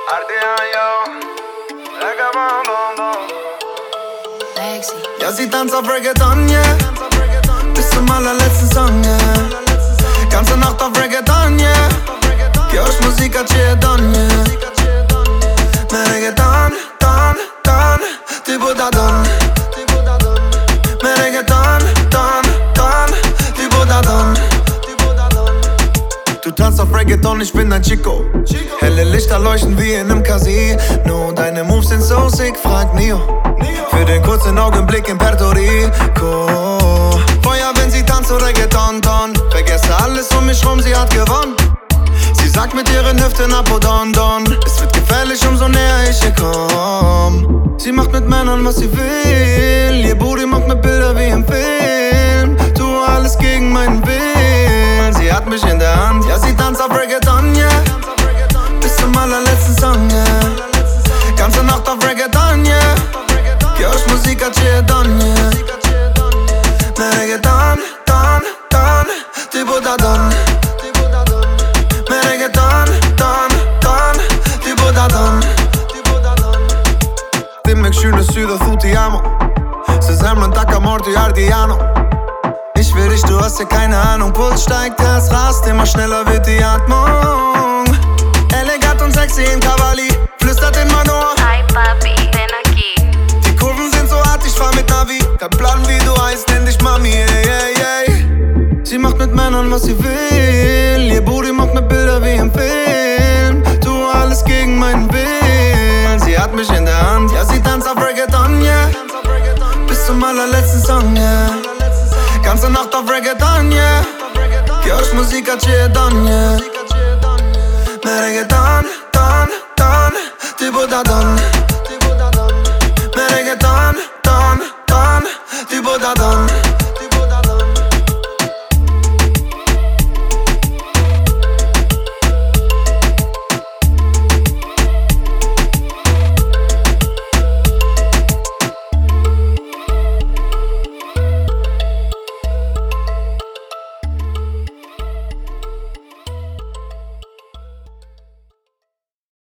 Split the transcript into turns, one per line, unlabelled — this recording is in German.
Ja, sie tanzt auf Reggaeton, yeah. Bis zum allerletzten Song, yeah. Ganze Nacht auf Reggaeton, yeah. Gehörst Musik a Don, yeah. Me Reggaeton, don, tipo da Don. Me Reggaeton, don, tipo da Don. Du tanzt auf Reggaeton, ich bin dein Chico. Helle Lichter leuchten wie in nem Casino. Deine Moves sind so sick, frag Neo. Für den kurzen Augenblick in Puerto Rico. Feuer, wenn sie tanzt, so Reggaeton, ton. Vergesse alles um mich rum, sie hat gewonnen. Sie sagt mit ihren Hüften Apo, don. Es wird gefährlich, umso näher ich ihr komm. Sie macht mit Männern, was sie will. Ihr Booty macht mir Bilder wie im Film. Tu alles gegen meinen Willen. Sie hat mich in der Hand, ja, sie tanzt auf Reggaeton, yeah. Bis zum allerletzten Song, yeah. Ganze Nacht auf Reggaeton, yeah. Gehörst Musik a Don, yeah. Me Reggaeton, don, tipo da Don. Me Reggaeton, don, tipo da Don. Dimmi que schöne Süder, tu ti amo. Se sembra un Takamorti Ardiano. Ich will dich, du hast ja keine Ahnung. Puls steigt, das rast, immer schneller wird die Atmung. Elegant und sexy in Cavalli, flüstert in mein Ohr.
Hi Papi, ven aquí.
Die Kurven sind so hart, ich fahr mit Navi. Kein Plan, wie du heißt, nenn dich Mami, ey. Sie macht mit Männern, was sie will. Ihr Booty macht mir Bilder wie im Film. Tu alles gegen meinen Willen. Sie hat mich in der Hand, ja, sie tanzt auf Reggaeton, yeah. Bis zum allerletzten Song, yeah. Ganze Nacht auf Reggaeton, yeah. Gehörst Musik a Don, yeah. Me Reggaeton, don, tipo da Don. Me Reggaeton, don, tipo da Don.